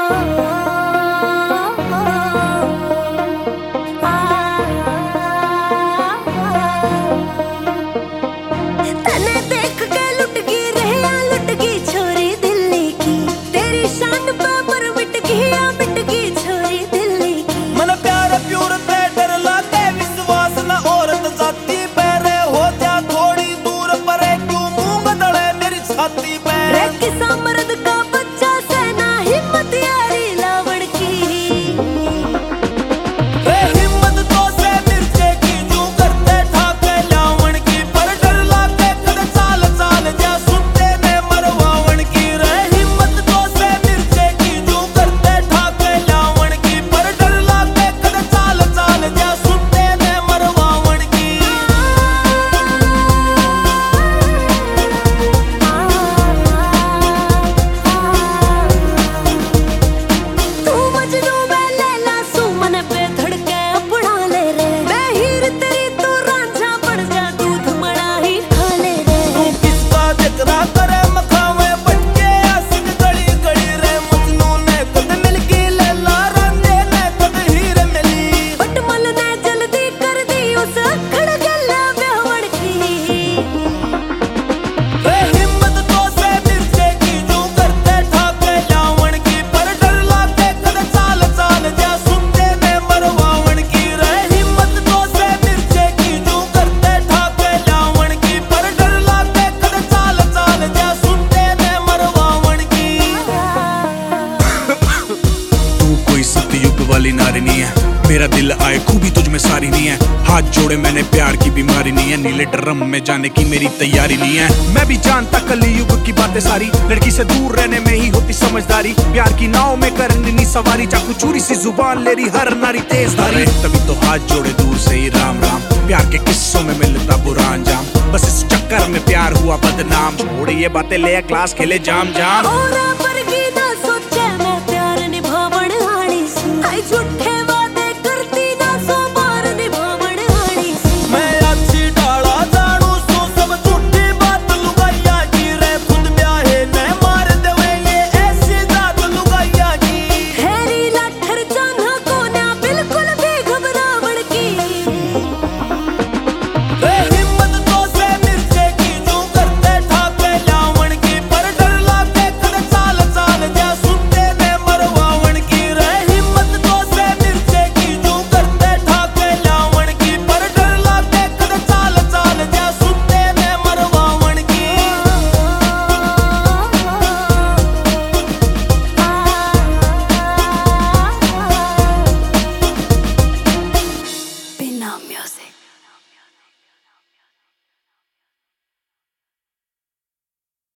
वाली नारी नहीं है, मेरा दिल आए खूबी तुझ में सारी नहीं है। हाथ जोड़े मैंने प्यार की बीमारी नहीं है, नीले ड्रम में जाने की मेरी तैयारी नहीं है। मैं भी जानता कलयुग की बातें सारी, लड़की से दूर रहने में ही होती समझदारी। प्यार की नाव में करनी नहीं सवारी, चाकू चूरी सी जुबान ले रही हर नारी तेजधारी। तभी तो हाथ जोड़े दूर से ही राम राम, प्यार के किस्सों में मिलता बुरा अंजाम। बस इस चक्कर में प्यार हुआ बदनाम, छोड़ ये बातें ले क्लास खेले जाम जाम। झूठे